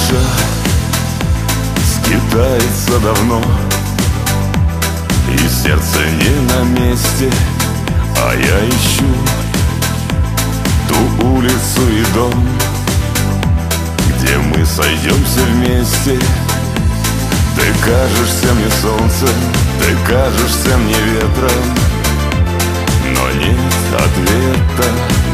душа скитается давно, и сердце не на месте, а я ищу ту улицу и дом, где мы сойдемся вместе. Ты кажешься мне солнцем, ты кажешься мне ветром, но нет ответа.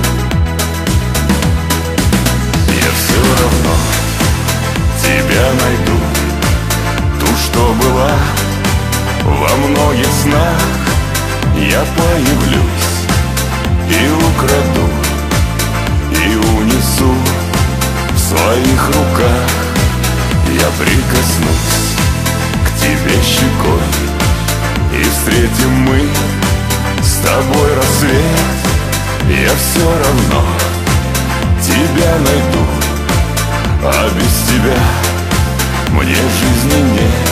Я все равно тебя найду, ту, что была во многих снах. Я появлюсь и украду, и унесу в своих руках. Я прикоснусь к тебе щекой, и встретим мы с тобой рассвет. Я все равно тебя найду, а без тебя мне жизни нет.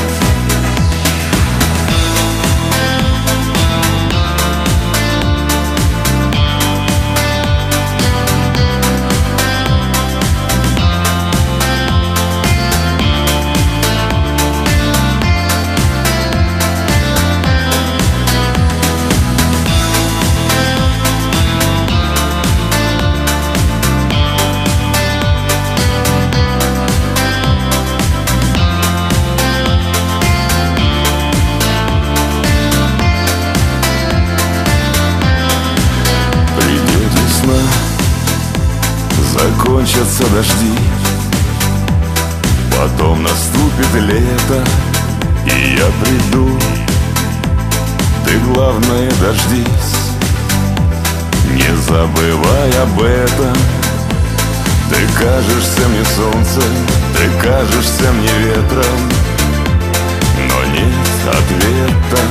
Закончатся дожди, потом наступит лето, и я приду. Ты, главное, дождись, не забывай об этом. Ты кажешься мне солнцем, ты кажешься мне ветром, но нет ответа.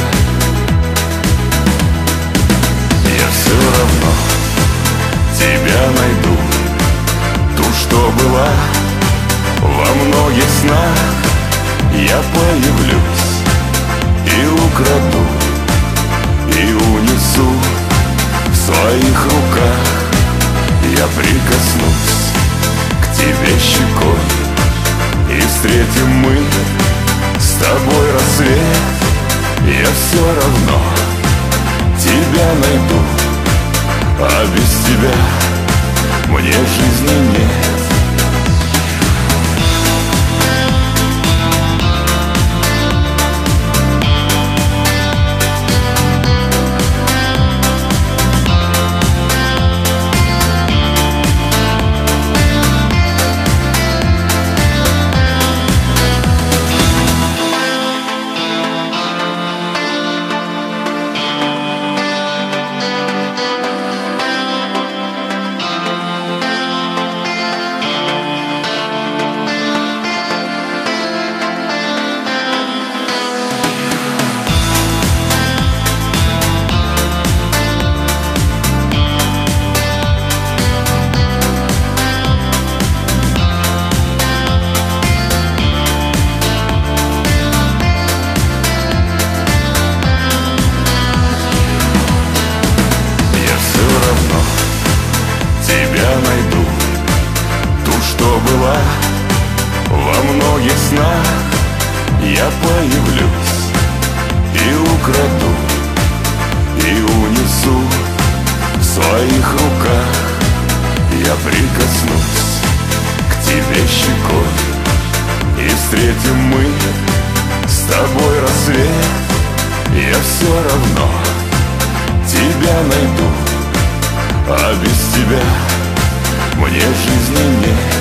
Я все равно тебя найду, ту, что была во многих снах. Я появлюсь и украду, и унесу в своих руках. Я прикоснусь к тебе щекой, и встретим мы с тобой рассвет. Я все равно тебя найду, а без тебя мне жизни нет. Найду ту, что была во многих снах. Я появлюсь и украду, и унесу в своих руках. Я прикоснусь к тебе щекой, и встретим мы с тобой рассвет. Я все равно тебя найду, а без тебя мне жизни нет.